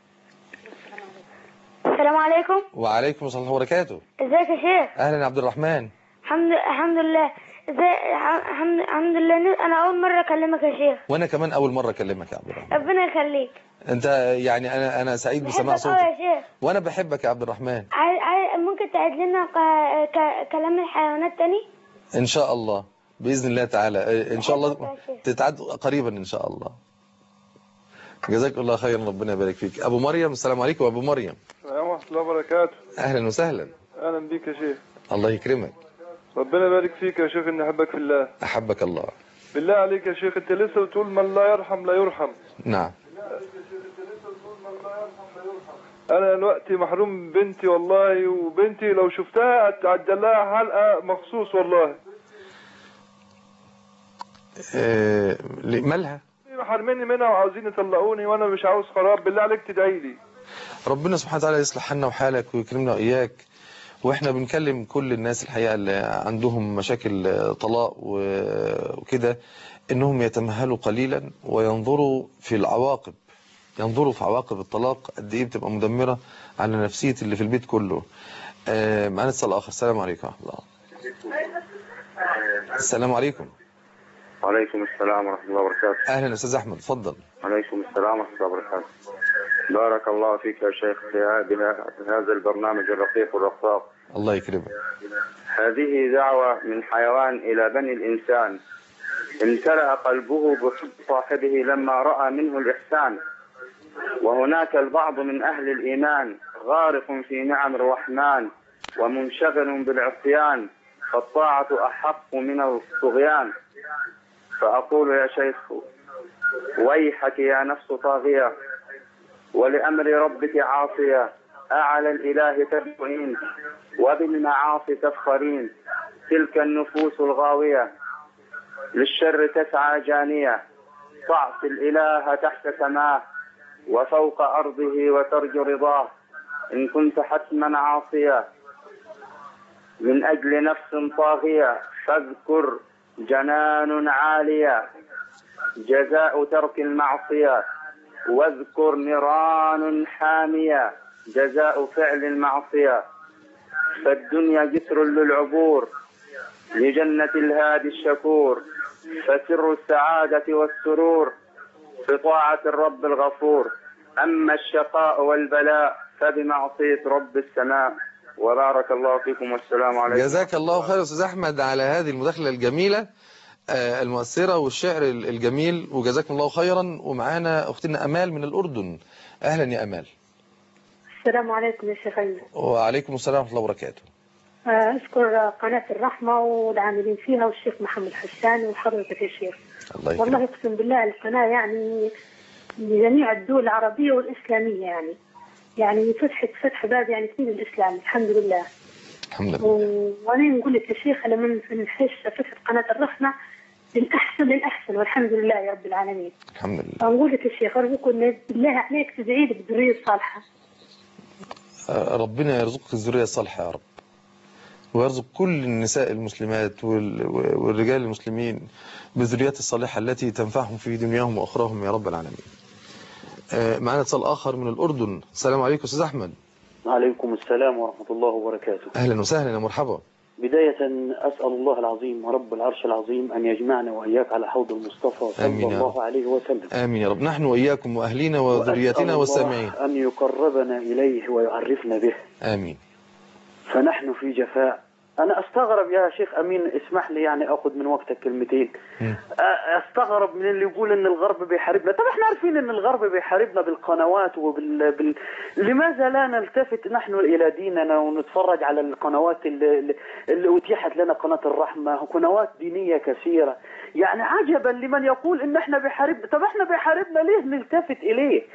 السلام عليكم. وعليكم السلام ورحمه الله وبركاته. ازيك يا شيخ؟ اهلا يا عبد الرحمن. الحمد الحمد لله. ازاي الحمد الحمد لله. انا اول مره اكلمك يا شيخ. وانا كمان اول مره اكلمك يا عبد الرحمن. ربنا يخليك. انت يعني انا انا سعيد بسماع صوتك. بحبك قوي يا شيخ. وانا بحبك يا عبد الرحمن. عاي... عاي... ممكن تعيد لنا ك... ك... كلام الحيوانات تاني؟ ان شاء الله باذن الله تعالى ان شاء الله تتعاد قريبا ان شاء الله. جزاك الله خيرا ربنا يبارك فيك. ابو مريم السلام عليكم. ابو مريم. السلام ورحمه الله وبركاته. اهلا وسهلا. اهلا بيك يا شيخ. الله يكرمك. ربنا يبارك فيك يا شيخ، اني احبك في الله. احبك الله. بالله عليك يا شيخ، انت لسه بتقول من لا يرحم لا يرحم. نعم. انا دلوقتي محروم بنتي والله، وبنتي لو شفتها هتعدل لها حلقه مخصوص والله. إيه مالها؟ حارميني منها وعاوزين يطلقوني وانا مش عاوز خراب. بالله عليك تدعي لي. ربنا سبحانه وتعالى يصلح حالنا وحالك ويكرمنا واياك. واحنا بنكلم كل الناس الحقيقه اللي عندهم مشاكل طلاق وكده انهم يتمهلوا قليلا وينظروا في العواقب، ينظروا في عواقب الطلاق قد ايه بتبقى مدمره على نفسيه اللي في البيت كله. آه معانا اتصال اخر. السلام عليكم ورحمه الله. السلام عليكم. وعليكم السلام ورحمه الله وبركاته. اهلا استاذ احمد اتفضل. وعليكم السلام ورحمه الله وبركاته. بارك الله فيك يا شيخ في هذا البرنامج الرقيق والرقاق. الله يكرمك. هذه دعوة من حيوان إلى بني الإنسان امتلأ قلبه بحب صاحبه لما رأى منه الإحسان، وهناك البعض من أهل الإيمان غارق في نعم الرحمن ومنشغل بالعصيان، فالطاعة أحق من الطغيان. فأقول يا شيخ ويحك يا نفس طاغية ولأمر ربك عاصية، أعلى الإله تدعين وبالمعاصي تفخرين، تلك النفوس الغاوية للشر تسعى جانية، تعصي الإله تحت سماه وفوق أرضه وترجو رضاه، إن كنت حتما عاصية من أجل نفس طاغية، فاذكر جنان عالية جزاء ترك المعصية، واذكر نيران حامية جزاء فعل المعصية، فالدنيا جسر للعبور لجنة الهادي الشكور، فسر السعادة والسرور في طاعة الرب الغفور، أما الشقاء والبلاء فبمعصية رب السماء. وبارك الله فيكم والسلام عليكم. جزاك الله خير أستاذ أحمد على هذه المداخلة الجميلة المؤثرة والشعر الجميل، وجزاكم الله خيرا. ومعانا أختنا أمال من الأردن. أهلا يا أمال. السلام عليكم يا شيخ أيمن. وعليكم السلام ورحمة الله وبركاته. أشكر قناة الرحمة والعاملين فيها والشيخ محمد حسان وحضرتك يا شيخ. الله يكرمك. والله أقسم بالله القناة يعني لجميع الدول العربية والإسلامية يعني يعني فتحت فتح باب يعني كثير الإسلام الحمد لله. الحمد لله. وأنا نقول لك يا شيخ أنا من نحس فتحت قناة الرحمة للأحسن للأحسن والحمد لله يا رب العالمين. الحمد لله. أقول لك يا شيخ أرجوك بالله عليك تدعي لي بالذرية الصالحة. ربنا يرزقك الذرية الصالحة يا رب، ويرزق كل النساء المسلمات والرجال المسلمين بالذريات الصالحة التي تنفعهم في دنياهم وأخراهم يا رب العالمين. معنا اتصال آخر من الأردن. السلام عليكم أستاذ أحمد. وعليكم السلام ورحمة الله وبركاته. أهلا وسهلا يا مرحبا. بداية أسأل الله العظيم رب العرش العظيم أن يجمعنا وإياك على حوض المصطفى صلى الله عليه وسلم. آمين يا رب. نحن وإياكم وأهلينا وذريتنا والسامعين. أن يقربنا إليه ويعرفنا به. آمين. فنحن في جفاء. أنا أستغرب يا شيخ أمين، اسمح لي يعني أخذ من وقتك كلمتين. أستغرب من اللي يقول إن الغرب بيحاربنا. طب إحنا عارفين إن الغرب بيحاربنا بالقنوات وبال بال... لماذا لا نلتفت نحن إلى ديننا ونتفرج على القنوات اللي, اللي أتيحت لنا، قناة الرحمة وقنوات دينية كثيرة. يعني عجبا لمن يقول إن إحنا بيحاربنا. طب إحنا بيحاربنا ليه نلتفت إليه؟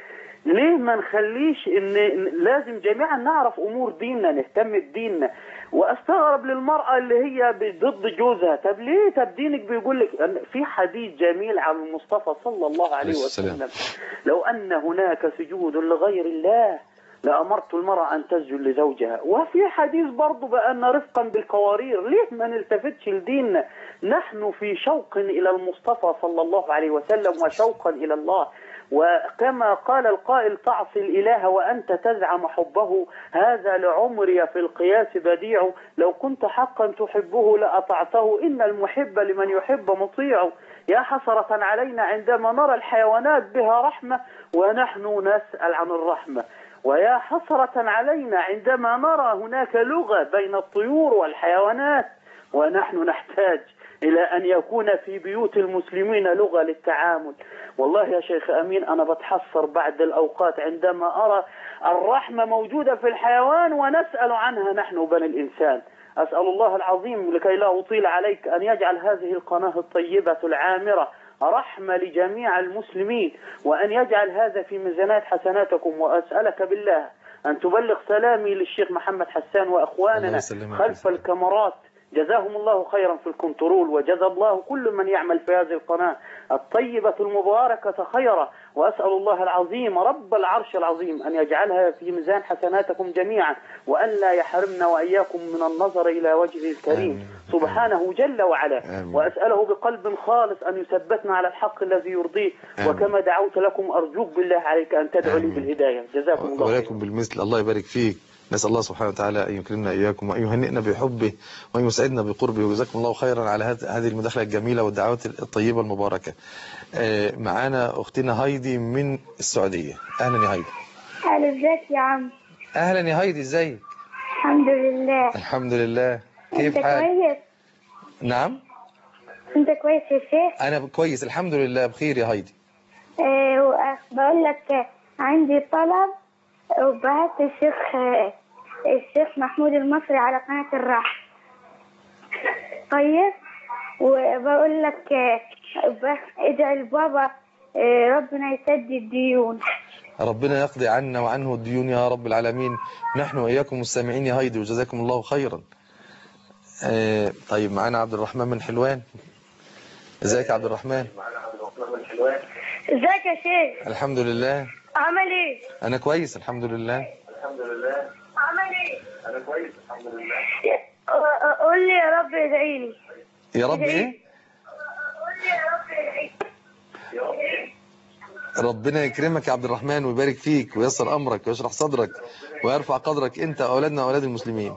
ليه ما نخليش ان لازم جميعا نعرف امور ديننا، نهتم بديننا. واستغرب للمرأة اللي هي ضد جوزها، طب ليه؟ طب دينك بيقول لك في حديث جميل عن المصطفى صلى الله عليه وسلم، لو ان هناك سجود لغير الله لأمرت المرأة أن تسجد لزوجها. وفي حديث برضو بأن رفقا بالقوارير، ليه ما نلتفتش لديننا؟ نحن في شوق إلى المصطفى صلى الله عليه وسلم وشوقا إلى الله. وكما قال القائل تعصي الإله وأنت تزعم حبه، هذا لعمري في القياس بديع، لو كنت حقا تحبه لأطعته، إن المحب لمن يحب مطيع. يا حسرة علينا عندما نرى الحيوانات بها رحمة ونحن نسأل عن الرحمة، ويا حسرة علينا عندما نرى هناك لغة بين الطيور والحيوانات ونحن نحتاج إلى أن يكون في بيوت المسلمين لغة للتعامل. والله يا شيخ أمين أنا بتحسر بعد الأوقات عندما أرى الرحمة موجودة في الحيوان ونسأل عنها نحن بني الإنسان. أسأل الله العظيم لكي لا أطيل عليك أن يجعل هذه القناة الطيبة العامرة رحمة لجميع المسلمين، وأن يجعل هذا في ميزانات حسناتكم. وأسألك بالله أن تبلغ سلامي للشيخ محمد حسان وأخواننا خلف الكاميرات، جزاهم الله خيرا في الكنترول، وجزا الله كل من يعمل في هذه القناة الطيبة المباركة خيرا. وأسأل الله العظيم رب العرش العظيم أن يجعلها في ميزان حسناتكم جميعا، وأن لا يحرمنا وإياكم من النظر إلى وجهه الكريم سبحانه جل وعلا. وأسأله بقلب خالص أن يثبتنا على الحق الذي يرضيه، وكما دعوت لكم أرجوك بالله عليك أن تدعوا لي بالهداية. جزاكم الله خيرا. ولكم بالمثل. الله يبارك فيك. نسأل الله سبحانه وتعالى أن يكرمنا إياكم وأن يهنئنا بحبه وأن يسعدنا بقربه. وجزاكم الله خيرا على هذه المداخلة الجميلة والدعوات الطيبة المباركة. معانا أختنا هايدي من السعودية. أهلا يا هايدي. أهلا، ازيك يا عم؟ أهلا يا هايدي، ازيك؟ الحمد لله. الحمد لله. كيف حالك؟ حالك؟ كويس. نعم. أنت كويس يا شيخ؟ أنا كويس الحمد لله بخير يا هايدي. أه بقول لك عندي طلب، وبعت الشيخ الشيخ محمود المصري على قناة الرحمة. طيب، وبقول لك ادعي لبابا ربنا يسدد الديون. ربنا يقضي عنا وعنه الديون يا رب العالمين. نحن وإياكم مستمعين يا هايدي، وجزاكم الله خيرا. آه طيب معانا عبد الرحمن من حلوان. ازيك يا عبد الرحمن؟ ازيك يا شيخ؟ الحمد لله. عمل ايه؟ انا كويس الحمد لله. الحمد لله. عمل ايه؟ انا كويس الحمد لله. قول لي يا رب ادعي لي. يا رب ايه؟ قول لي يا رب ادعي لي. ربنا يكرمك يا عبد الرحمن ويبارك فيك وييسر امرك ويشرح صدرك ويرفع قدرك انت واولادنا واولاد المسلمين.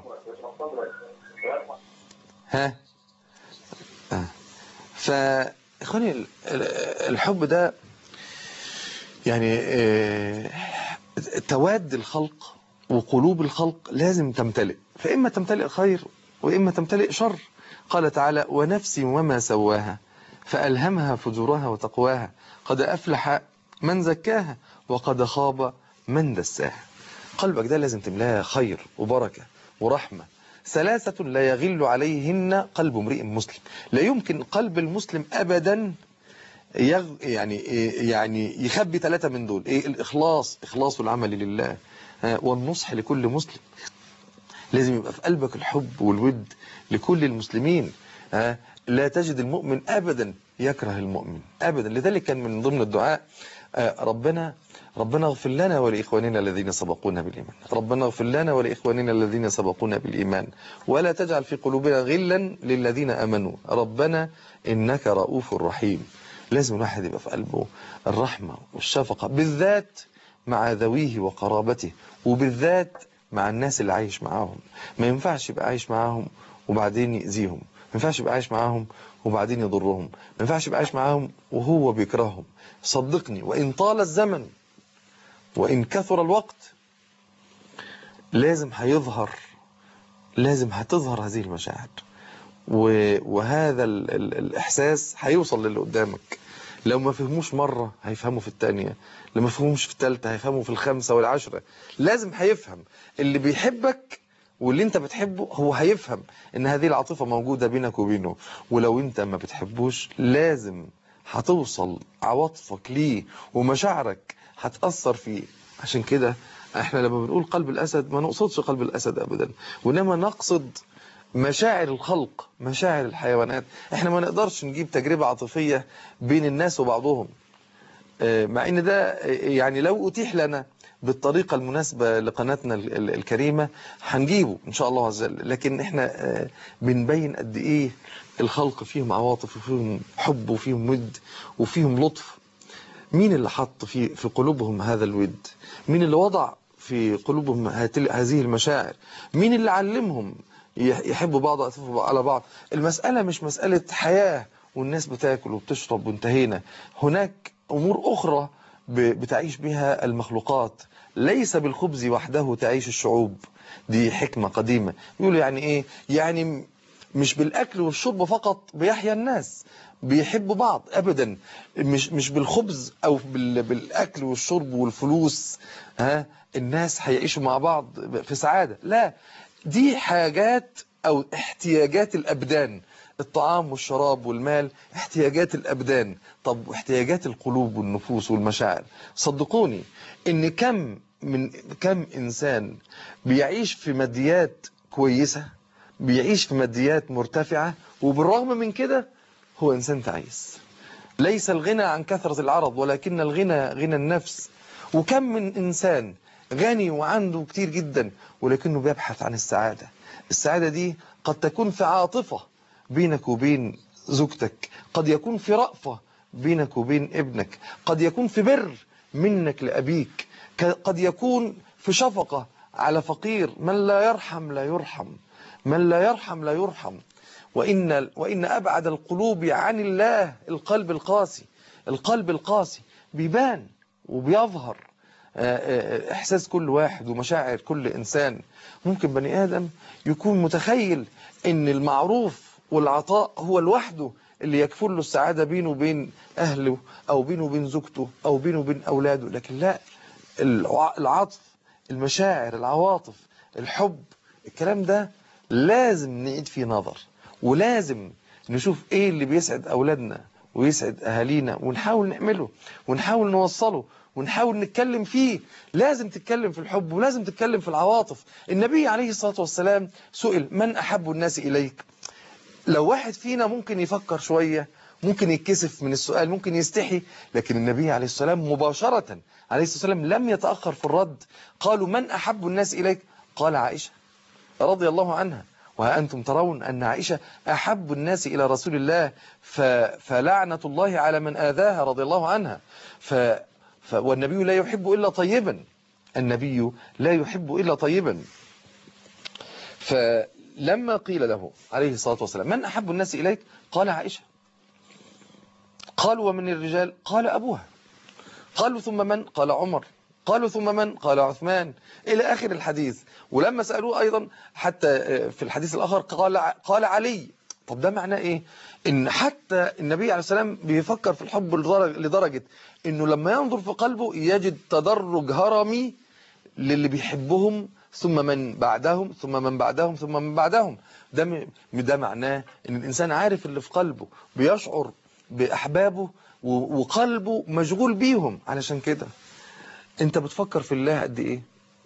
ها آه. فاخواني الحب ده يعني آه تواد الخلق وقلوب الخلق لازم تمتلئ، فإما تمتلئ خير وإما تمتلئ شر. قال تعالى ونفس وما سواها فألهمها فجورها وتقواها قد أفلح من زكاها وقد خاب من دساها. قلبك ده لازم تملاه خير وبركة ورحمة. ثلاثة لا يغل عليهن قلب امرئ مسلم. لا يمكن قلب المسلم أبدا يغ يعني يعني يخبي ثلاثة من دول. ايه؟ الإخلاص، إخلاص العمل لله، والنصح لكل مسلم. لازم يبقى في قلبك الحب والود لكل المسلمين. لا تجد المؤمن أبدا يكره المؤمن أبدا. لذلك كان من ضمن الدعاء ربنا ربنا اغفر لنا ولإخواننا الذين سبقونا بالإيمان، ربنا اغفر لنا ولإخواننا الذين سبقونا بالإيمان ولا تجعل في قلوبنا غلا للذين آمنوا ربنا إنك رؤوف رحيم. لازم الواحد يبقى في قلبه الرحمة والشفقة، بالذات مع ذويه وقرابته، وبالذات مع الناس اللي عايش معاهم. ما ينفعش يبقى عايش معاهم وبعدين يأذيهم، ما ينفعش يبقى عايش معاهم وبعدين يضرهم، ما ينفعش يبقى عايش معاهم وهو بيكرههم. صدقني، وإن طال الزمن وإن كثر الوقت لازم هيظهر لازم هتظهر هذه المشاعر، وهذا ال ال الإحساس هيوصل للي قدامك. لو ما فهموش مرة هيفهموا في الثانية، لو ما فهموش في الثالثة هيفهموا في الخامسة والعشرة. لازم هيفهم اللي بيحبك واللي انت بتحبه، هو هيفهم ان هذه العاطفة موجودة بينك وبينه. ولو انت ما بتحبوش لازم هتوصل عواطفك ليه ومشاعرك هتأثر فيه عشان كده احنا لما بنقول قلب الأسد ما نقصدش قلب الأسد أبدا، وإنما نقصد مشاعر الخلق، مشاعر الحيوانات. احنا ما نقدرش نجيب تجربة عاطفية بين الناس وبعضهم، مع ان ده يعني لو أتيح لنا بالطريقة المناسبة لقناتنا الكريمة هنجيبه إن شاء الله عز وجل. لكن احنا بنبين قد إيه الخلق فيهم عواطف وفيهم حب وفيهم ود وفيهم لطف. مين اللي حط في في قلوبهم هذا الود؟ مين اللي وضع في قلوبهم هذه المشاعر؟ مين اللي علمهم يحبوا بعض ويعطفوا على بعض؟ المسألة مش مسألة حياة والناس بتاكل وبتشرب وانتهينا. هناك أمور أخرى بتعيش بها المخلوقات. ليس بالخبز وحده تعيش الشعوب، دي حكمة قديمة. يقولوا يعني إيه؟ يعني مش بالأكل والشرب فقط بيحيا الناس، بيحبوا بعض أبدا. مش مش بالخبز أو بالأكل والشرب والفلوس ها الناس هيعيشوا مع بعض في سعادة. لا، دي حاجات أو احتياجات الأبدان. الطعام والشراب والمال احتياجات الأبدان. طب احتياجات القلوب والنفوس والمشاعر، صدقوني إن كم من كم إنسان بيعيش في ماديات كويسة، بيعيش في ماديات مرتفعة، وبالرغم من كده هو إنسان تعيس. ليس الغنى عن كثرة العرض ولكن الغنى غنى النفس. وكم من إنسان غني وعنده كتير جدا ولكنه بيبحث عن السعادة. السعادة دي قد تكون في عاطفة بينك وبين زوجتك، قد يكون في رأفة بينك وبين ابنك، قد يكون في بر منك لأبيك، قد يكون في شفقة على فقير. من لا يرحم لا يرحم، من لا يرحم لا يرحم. وإن, وإن أبعد القلوب عن الله القلب القاسي. القلب القاسي بيبان وبيظهر إحساس كل واحد ومشاعر كل إنسان. ممكن بني آدم يكون متخيل إن المعروف والعطاء هو لوحده اللي يكفل له السعادة بينه وبين أهله أو بينه وبين زوجته أو بينه وبين أولاده. لكن لا، العطف، المشاعر، العواطف، الحب، الكلام ده لازم نعيد فيه نظر، ولازم نشوف ايه اللي بيسعد أولادنا ويسعد أهالينا ونحاول نعمله ونحاول نوصله ونحاول نتكلم فيه. لازم تتكلم في الحب ولازم تتكلم في العواطف. النبي عليه الصلاة والسلام سئل من أحب الناس إليك. لو واحد فينا ممكن يفكر شوية، ممكن يتكسف من السؤال، ممكن يستحي، لكن النبي عليه الصلاة والسلام مباشرة عليه الصلاة والسلام لم يتأخر في الرد. قالوا من أحب الناس إليك؟ قال عائشة رضي الله عنها. وأنتم ترون أن عائشة أحب الناس إلى رسول الله، ف... فلعنة الله على من آذاها رضي الله عنها. ف... ف... والنبي لا يحب إلا طيبا، النبي لا يحب إلا طيبا. فلما قيل له عليه الصلاة والسلام من أحب الناس إليك؟ قال عائشة. قالوا ومن الرجال؟ قال أبوها. قالوا ثم من؟ قال عمر. قالوا ثم من؟ قال عثمان، إلى آخر الحديث. ولما سألوه أيضا حتى في الحديث الآخر قال قال علي. طب ده معناه إيه؟ إن حتى النبي عليه السلام بيفكر في الحب لدرجة إنه لما ينظر في قلبه يجد تدرج هرمي للي بيحبهم، ثم من بعدهم ثم من بعدهم ثم من بعدهم. ده ده معناه إن الإنسان عارف اللي في قلبه، بيشعر بأحبابه وقلبه مشغول بيهم. علشان كده انت بتفكر في الله قد ايه؟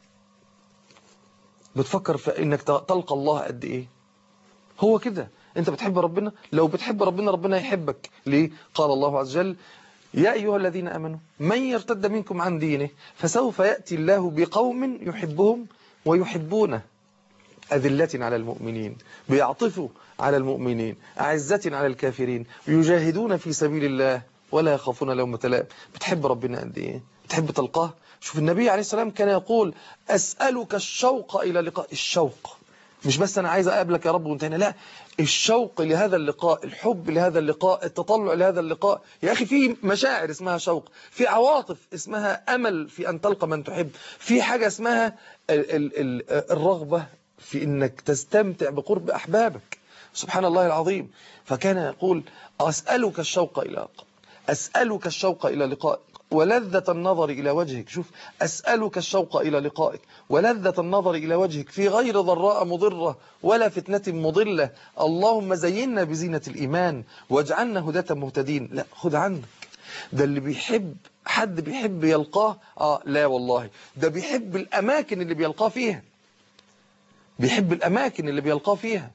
بتفكر في انك تلقى الله قد ايه؟ هو كده. انت بتحب ربنا؟ لو بتحب ربنا ربنا يحبك. ليه؟ قال الله عز وجل يا ايها الذين امنوا من يرتد منكم عن دينه فسوف يأتي الله بقوم يحبهم ويحبونه أذلة على المؤمنين، بيعطفوا على المؤمنين، أعزة على الكافرين، يجاهدون في سبيل الله ولا يخافون لومة لائم. بتحب ربنا قد ايه؟ بتحب تلقاه؟ شوف النبي عليه السلام كان يقول أسألك الشوق إلى لقاء. الشوق مش بس أنا عايز أقابلك يا رب وانتهينا، لا، الشوق لهذا اللقاء، الحب لهذا اللقاء، التطلع لهذا اللقاء. يا أخي في مشاعر اسمها شوق، في عواطف اسمها أمل في أن تلقى من تحب، في حاجة اسمها ال ال ال الرغبة في أنك تستمتع بقرب أحبابك. سبحان الله العظيم. فكان يقول أسألك الشوق إلى أسألك الشوق إلى لقائك ولذة النظر إلى وجهك. شوف، أسألك الشوق إلى لقائك ولذة النظر إلى وجهك في غير ضراء مضرة ولا فتنة مضلة. اللهم زينا بزينة الإيمان واجعلنا هداة مهتدين. لا، خذ عنك ده اللي بيحب حد بيحب يلقاه، آه لا والله، ده بيحب الأماكن اللي بيلقاه فيها، بيحب الأماكن اللي بيلقاه فيها.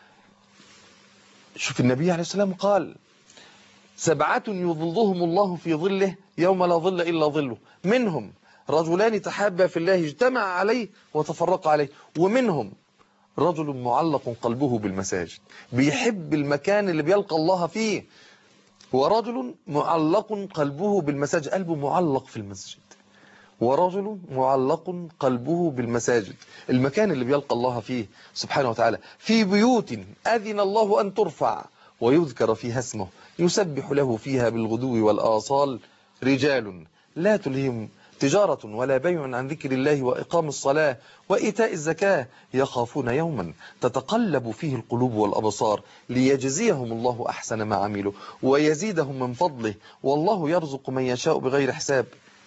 شوف النبي عليه السلام قال سبعة يظلهم الله في ظله يوم لا ظل إلا ظله، منهم رجلان تحابا في الله اجتمع عليه وتفرق عليه، ومنهم رجل معلق قلبه بالمساجد، بيحب المكان اللي بيلقى الله فيه، ورجل معلق قلبه بالمساجد، قلبه معلق في المسجد، ورجل معلق قلبه بالمساجد، المكان اللي بيلقى الله فيه سبحانه وتعالى، في بيوت أذن الله أن ترفع ويذكر فيها اسمه يسبح له فيها بالغدو والآصال رجال لا تلهم تجارة ولا بيع عن ذكر الله وإقام الصلاة وإيتاء الزكاة يخافون يوما تتقلب فيه القلوب والأبصار ليجزيهم الله أحسن ما عملوا ويزيدهم من فضله والله يرزق من يشاء بغير حساب.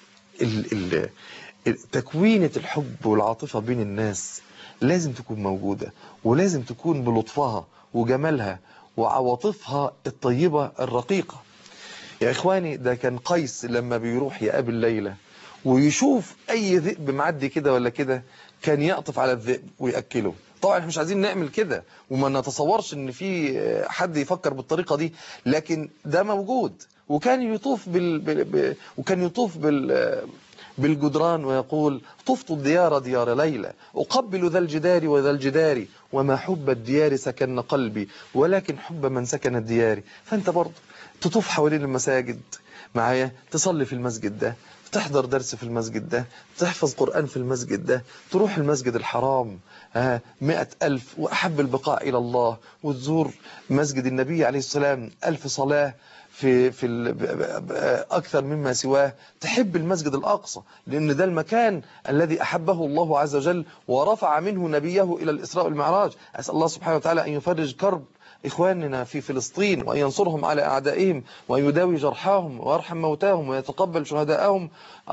ال ال تكوينة الحب والعاطفة بين الناس لازم تكون موجودة، ولازم تكون بلطفها وجمالها وعواطفها الطيبة الرقيقة. يا إخواني ده كان قيس لما بيروح يقابل ليلى ويشوف أي ذئب معدي كده ولا كده كان يقطف على الذئب ويأكله. طبعا احنا مش عايزين نعمل كده وما نتصورش ان في حد يفكر بالطريقة دي، لكن ده موجود. وكان يطوف بال... بال... وكان يطوف بال... بالجدران ويقول طفت الديار ديار ليلى أقبل ذا الجدار وذا الجدار وما حب الديار سكن قلبي ولكن حب من سكن الديار. فأنت برضه تطوف حوالين المساجد معايا، تصلي في المسجد ده، تحضر درس في المسجد ده، تحفظ قرآن في المسجد ده، تروح المسجد الحرام ها مئة ألف وأحب البقاء إلى الله، وتزور مسجد النبي عليه السلام ألف صلاة في في أكثر مما سواه، تحب المسجد الأقصى لأن ده المكان الذي أحبه الله عز وجل ورفع منه نبيه إلى الإسراء والمعراج. أسأل الله سبحانه وتعالى أن يفرج كرب إخواننا في فلسطين وأن ينصرهم على أعدائهم وأن يداوي جرحاهم ويرحم موتاهم ويتقبل شهداءهم.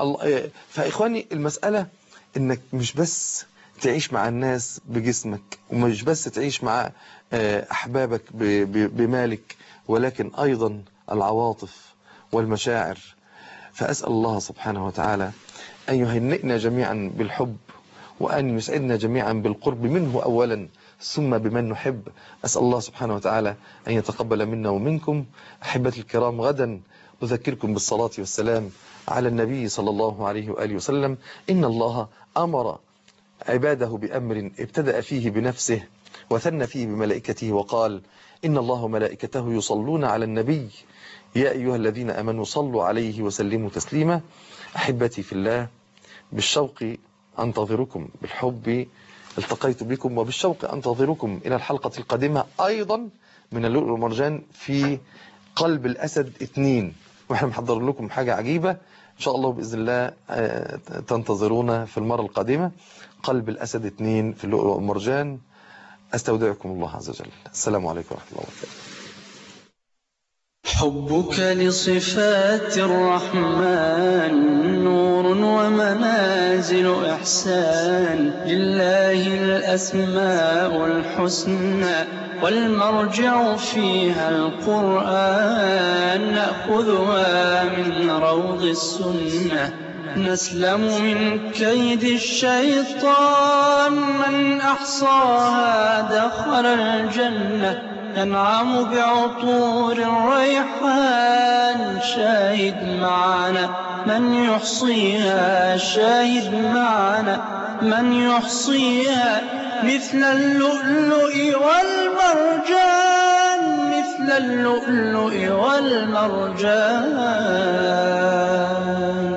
فإخواني المسألة إنك مش بس تعيش مع الناس بجسمك ومش بس تعيش مع أحبابك بمالك، ولكن أيضا العواطف والمشاعر. فأسأل الله سبحانه وتعالى أن يهنئنا جميعا بالحب وأن يسعدنا جميعا بالقرب منه أولا ثم بمن نحب. أسأل الله سبحانه وتعالى أن يتقبل منا ومنكم. أحبتي الكرام، غدا أذكركم بالصلاة والسلام على النبي صلى الله عليه وآله وسلم. إن الله أمر عباده بأمر ابتدأ فيه بنفسه وثنى فيه بملائكته وقال إن الله وملائكته يصلون على النبي يا أيها الذين آمنوا صلوا عليه وسلموا تسليما. أحبتي في الله، بالشوق أنتظركم، بالحب التقيت بكم، وبالشوق أنتظركم إلى الحلقة القادمة أيضا من اللؤلؤ والمرجان في قلب الأسد اثنين، وإحنا محضر لكم حاجة عجيبة إن شاء الله بإذن الله تنتظرونا في المرة القادمة. قلب الأسد اثنين في اللؤلؤ والمرجان. أستودعكم الله عز وجل. السلام عليكم ورحمة الله وبركاته. حبك لصفات الرحمن نور ومنازل إحسان، لله الأسماء الحسنى والمرجع فيها القرآن، نأخذها من روض السنة نسلم من كيد الشيطان، من أحصاها دخل الجنة ينعم بعطور الريحان. شاهد معنا من يحصيها، شاهد معنا من يحصيها، مثل اللؤلؤ والمرجان، مثل اللؤلؤ والمرجان.